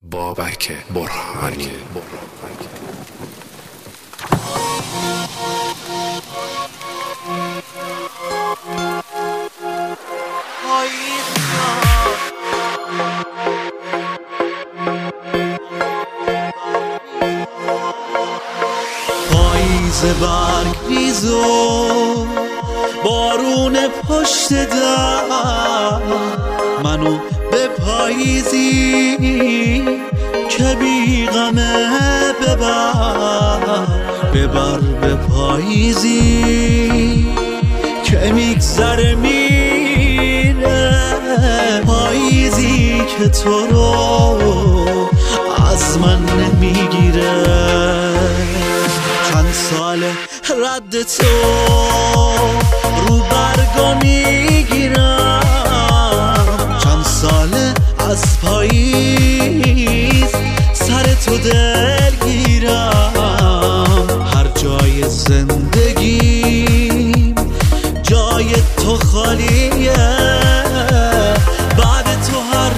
بابک برهانی. پاییز برگ ریز و بارون پشت در منو به پاییزی که بی غمه ببر به پاییزی که میگذره میره، پاییزی که تو رو از من نمیگیره. چند ساله رد تو رو برگا میگیرم، چند ساله از پاییز سر تو دلگیرم. هر جای زندگیم جای تو خالیه، بعد تو هر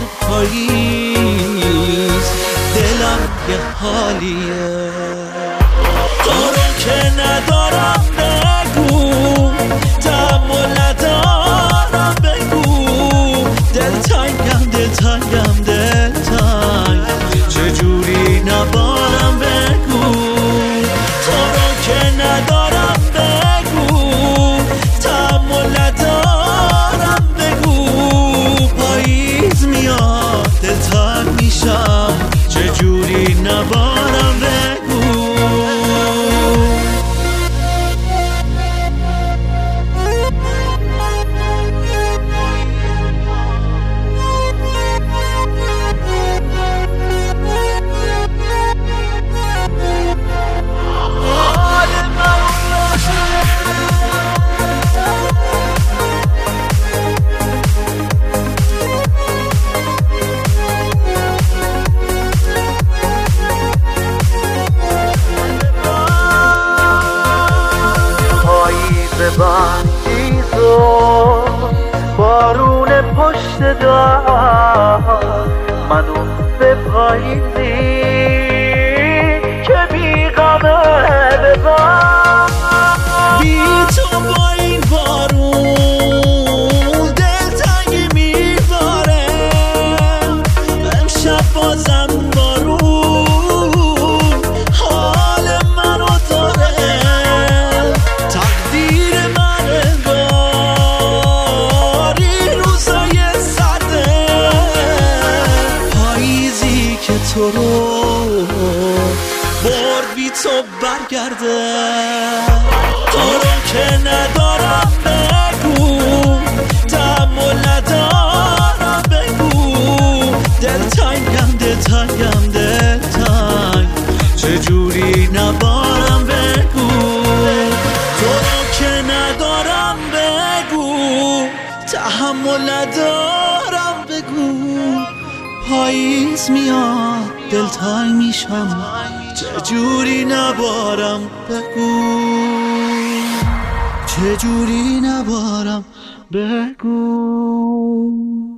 پاییز دلم یه حالیه. تو رو که ندارم بگو، تحمل ندارم بگو، دلتنگم چجوری نبارم بگو. تو رو که ندارم بگو، تحمل ندارم بگو، پاییز میاد دلتنگ میشم چجوری نبارم بگو. برگیز و بارون پشت در منو به پاییزی که بی غمه ببر. بی تو با این بارون دلتنگی میباره، امشب بازم بارون حال منو داره. تو رو برد بی تو برگرده. تو رو که ندارم بگو، تحمل ندارم بگو، دلتنگم چجوری نبارم بگو. تو رو که ندارم بگو، تحمل ندارم بگو، پاییز میاد دلتنگ میشم چجوری نبارم بگو.